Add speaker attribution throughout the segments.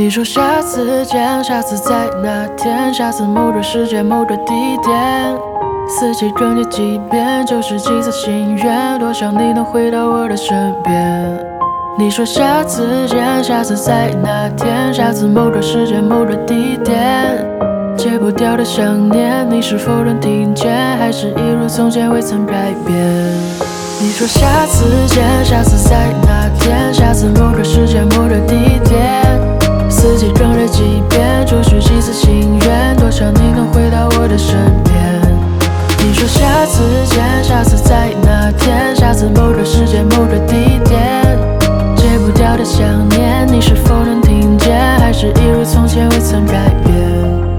Speaker 1: 你说下次见，下次在哪天？下次某个时间某个地点，四季更迭几遍，就是几次心愿，多想你能回到我的身边。你说下次见，下次在哪天？下次某个时间某个地点，戒不掉的想念，你是否能听见？还是一如从前未曾改变？你说下次见，下次在哪天？下次某个时间某个地点，四季更迭几遍，就许几次心愿，多想你能回到我的身边。你说下次见，下次在哪天？下次某个时间某个地点，戒不掉的想念，你是否能听见？还是一如从前未曾改变？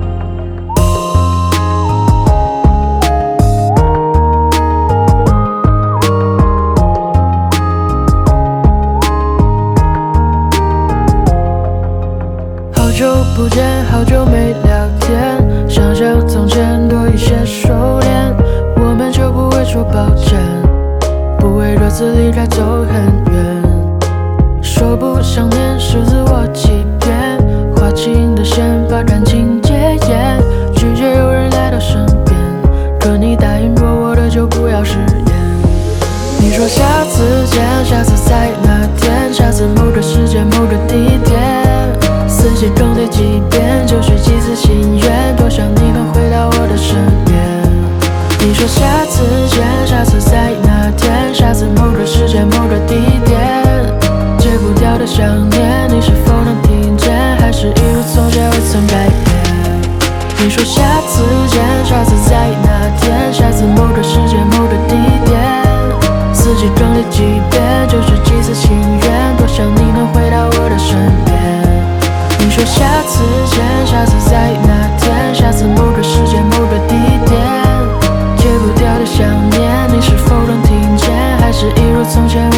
Speaker 1: 好久不见，好久没聊天，想想从前多一些收敛，我们就不会说抱歉，不会各自离开走很远。说不想念是自我欺骗，划清的线把感情戒严，拒绝有人来到身边，可你答应过我的就不要食言。你说下次见，下次在哪天？下次某个时间某个地点，四季更迭几遍，就许几次心愿，多想你能回到我的身边。你说下次见，下次在哪天？下次某个时间某个地点，戒不掉的想念，你是否能听见？还是一如从前未曾改变？你说下次见，下次在哪天？下次某个时间某个地点，四季更迭几遍，就许几次心愿，多想你能回到我的身边。你说下次见，下次在哪天？下次某个时间某个地点，戒不掉的想念，你是否能听见？还是一如从前